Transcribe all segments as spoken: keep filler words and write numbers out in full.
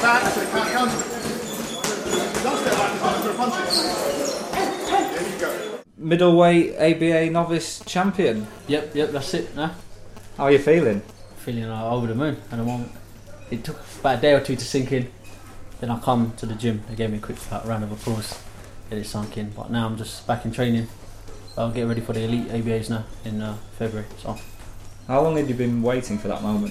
attack, so he can't counter it. He does step back, he's going for a punch. There you go. Middleweight A B A novice champion. Yep, yep, that's it. Nah. How are you feeling? Feeling uh, over the moon at the moment. It took about a day or two to sink in. Then I come to the gym. They gave me a quick like, round of applause. Get it sunk in. But now I'm just back in training. I'll get ready for the elite A B As now in uh, February. So. How long have you been waiting for that moment?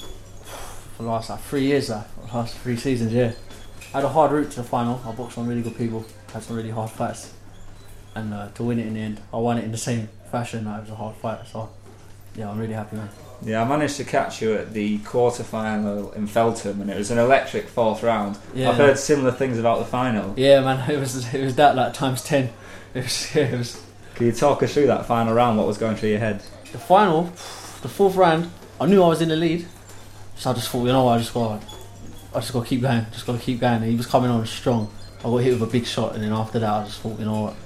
For the last like three years, like, for the last three seasons, yeah. I had a hard route to the final. I boxed some really good people. Had some really hard fights. And uh, to win it in the end, I won it in the same fashion. Like, it was a hard fight. So yeah, I'm really happy, man. Yeah, I managed to catch you at the quarter-final in Feltham, and it was an electric fourth round. Yeah. I've heard similar things about the final. Yeah, man, it was it was that like times ten. It was, yeah, it was. Can you talk us through that final round? What was going through your head? The final, the fourth round, I knew I was in the lead, so I just thought, you know what, I just got, I just got to keep going, just got to keep going. And he was coming on strong. I got hit with a big shot, and then after that, I just thought, you know what,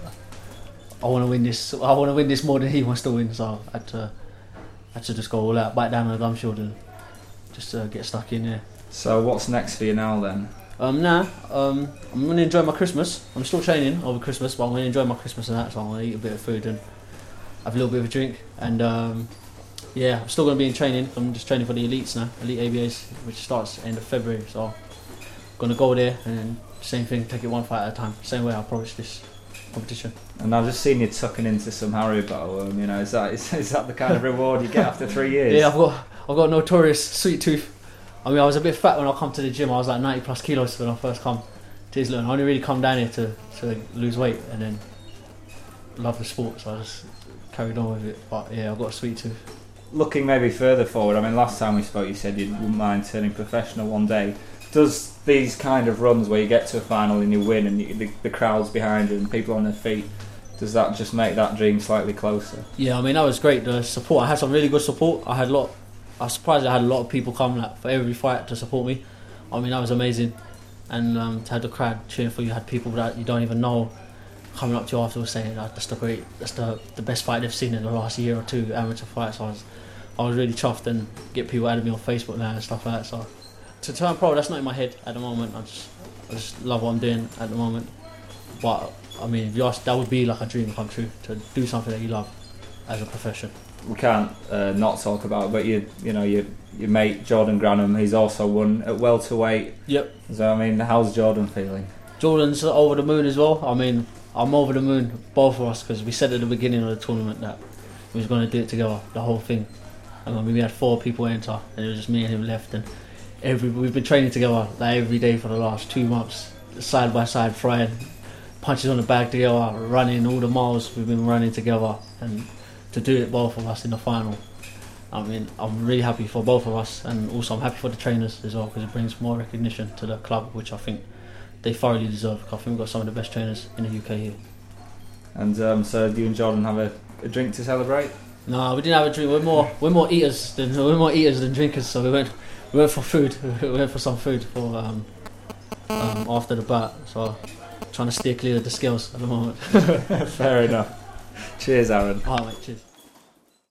I want to win this. I want to win this more than he wants to win. So I had to. I had to just go all out, bite down on the gum shield and just uh, get stuck in there. So what's next for you now then? Um, now, um, I'm going to enjoy my Christmas. I'm still training over Christmas, but I'm going to enjoy my Christmas and that, so I'm going to eat a bit of food and have a little bit of a drink. And um, yeah, I'm still going to be in training. I'm just training for the elites now, elite A B As, which starts end of February. So I'm going to go there and then same thing, take it one fight at a time. Same way I approach this competition. And I've just seen you tucking into some Haribo. Um, you know, is that is, is that the kind of reward you get after three years? Yeah, I've got I've got a notorious sweet tooth. I mean, I was a bit fat when I come to the gym. I was like ninety plus kilos when I first come to Islington. I only really come down here to, to lose weight and then love the sport, so I just carried on with it. But yeah, I've got a sweet tooth. Looking maybe further forward, I mean, last time we spoke you said you wouldn't mind turning professional one day. Does these kind of runs where you get to a final and you win and you, the, the crowd's behind you and people on their feet, does that just make that dream slightly closer? Yeah, I mean, that was great, the support. I had some really good support. I had a lot, I was surprised I had a lot of people come like, for every fight to support me. I mean, that was amazing. And um, to have the crowd cheering for you, had people that you don't even know coming up to you afterwards saying that that's the great, that's the, the best fight they've seen in the last year or two, amateur fights. So I was, I was really chuffed, and get people adding me on Facebook now and stuff like that. So to turn pro, that's not in my head at the moment. I just, I just love what I'm doing at the moment. But I mean, if you ask, that would be like a dream come true, to do something that you love as a profession. We can't uh, not talk about it, but you, you know, your your mate Jordan Granham, he's also won at welterweight. Yep. So I mean, how's Jordan feeling? Jordan's over the moon as well. I mean, I'm over the moon, both of us, because we said at the beginning of the tournament that we was going to do it together, the whole thing. And I mean, we had four people enter, and it was just me and him left. And every we've been training together like every day for the last two months, side by side, throwing punches on the bag together, running all the miles we've been running together, and to do it both of us in the final. I mean, I'm really happy for both of us, and also I'm happy for the trainers as well, because it brings more recognition to the club, which I think they thoroughly deserve. I think we've got some of the best trainers in the U K here. And um, so, do you and Jordan have a, a drink to celebrate? No, we didn't have a drink. We're more we're more eaters than we're more eaters than drinkers. So we went we went for food. We went for some food for um, um, after the bout. So trying to steer clear of the scales at the moment. Fair enough. Cheers, Aaron. Alright, mate, cheers.